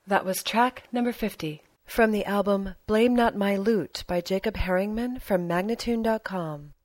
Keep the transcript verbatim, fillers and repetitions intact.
That was track number fifty from the album Blame Not My Loot by Jacob Herringman from Magnatune dot com.